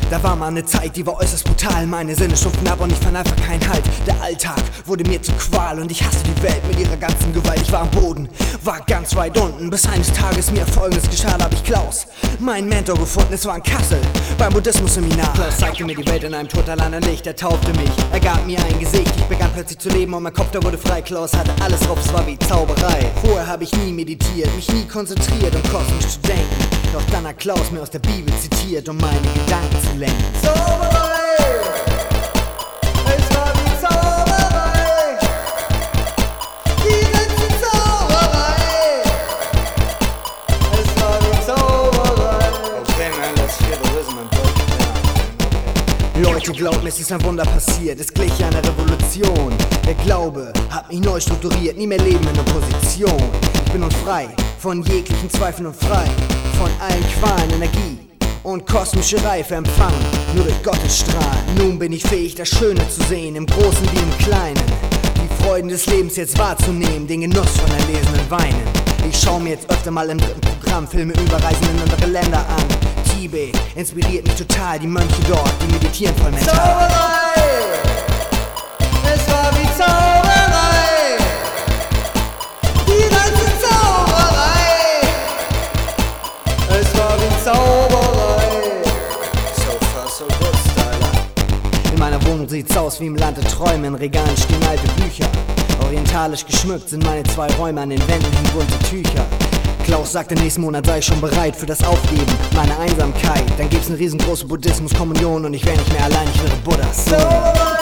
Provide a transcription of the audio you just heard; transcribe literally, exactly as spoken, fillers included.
Da war mal eine Zeit, die war äußerst brutal. Meine Sinne stumpften ab und ich fand einfach keinen Halt. Der Alltag wurde mir zur Qual und ich hasste die Welt mit ihrer ganzen Gewalt. Ich war am Boden, war ganz weit unten, bis eines Tages mir Folgendes geschah. Da hab ich Klaus, meinen Mentor, gefunden. Es war in Kassel, beim Buddhismus-Seminar. Klaus zeigte mir die Welt in einem totalernen Licht. Er taufte mich, er gab mir ein Gesicht. Ich begann plötzlich zu leben und mein Kopf, der wurde frei. Klaus hatte alles drauf, es war wie Zauberei. Vorher habe ich nie meditiert, mich nie konzentriert, um kosmisch zu denken. Doch dann hat Klaus mir aus der Bibel zitiert, um meine Gedanken zu lenken. Zauberei! Es war wie Zauberei! Die letzte Zauberei! Es war wie Zauberei! Okay, man, let's feel the rhythm and break it down. Leute, glaubt mir, es ist ein Wunder passiert. Es glich einer Revolution. Der Glaube hat mich neu strukturiert, nie mehr leben in Opposition. Ich bin nun frei von jeglichen Zweifeln und frei von allen Qualen, Energie und kosmische Reife empfangen, nur durch Gottes Strahlen. Nun bin ich fähig, das Schöne zu sehen, im Großen wie im Kleinen. Die Freuden des Lebens jetzt wahrzunehmen, den Genuss von erlesenen Weinen. Ich schau mir jetzt öfter mal im dritten Programm Filme über Reisen in andere Länder an. Tibet inspiriert mich total, die Mönche dort, die meditieren voll mental. Zauberei! Es war wie Zauberei! Die ganze Zauberei! Es war wie Zauberei! So far so good, Styler. In meiner Wohnung sieht's aus wie im Land der Träume. In Regalen stehen alte Bücher. Orientalisch geschmückt sind meine zwei Räume, an den Wänden hängen bunte Tücher. Klaus sagte, nächsten Monat sei ich schon bereit für das Aufgeben meiner Einsamkeit. Dann gibt's eine riesengroße Buddhismus-Kommunion und ich wär nicht mehr allein, ich wäre Buddha. So